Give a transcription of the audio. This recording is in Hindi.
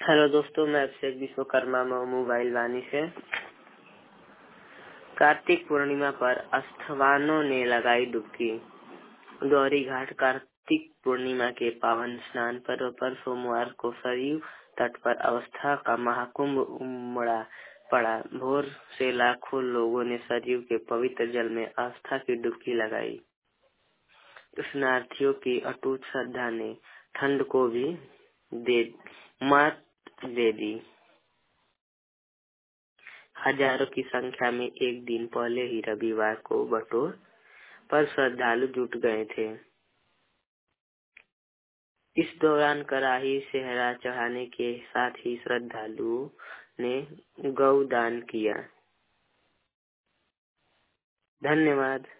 हेलो दोस्तों, मैं अभिषेक विश्वकर्मा मोबाइल वाणी से। कार्तिक पूर्णिमा पर अस्थवानों ने लगाई डुबकी। गौरी घाट कार्तिक पूर्णिमा के पावन स्नान पर्व पर सोमवार को सरयू तट पर आस्था का महाकुंभ उमड़ा पड़ा। भोर से लाखों लोगों ने सरयू के पवित्र जल में आस्था की डुबकी लगाई। स्नानार्थियों की अटूट श्रद्धा ने ठंड को भी मात दे दी। हजारों की संख्या में एक दिन पहले ही रविवार को बटोर पर श्रद्धालु जुट गए थे। इस दौरान कराही सेहरा चढ़ाने के साथ ही श्रद्धालुओं ने गौ दान किया। धन्यवाद।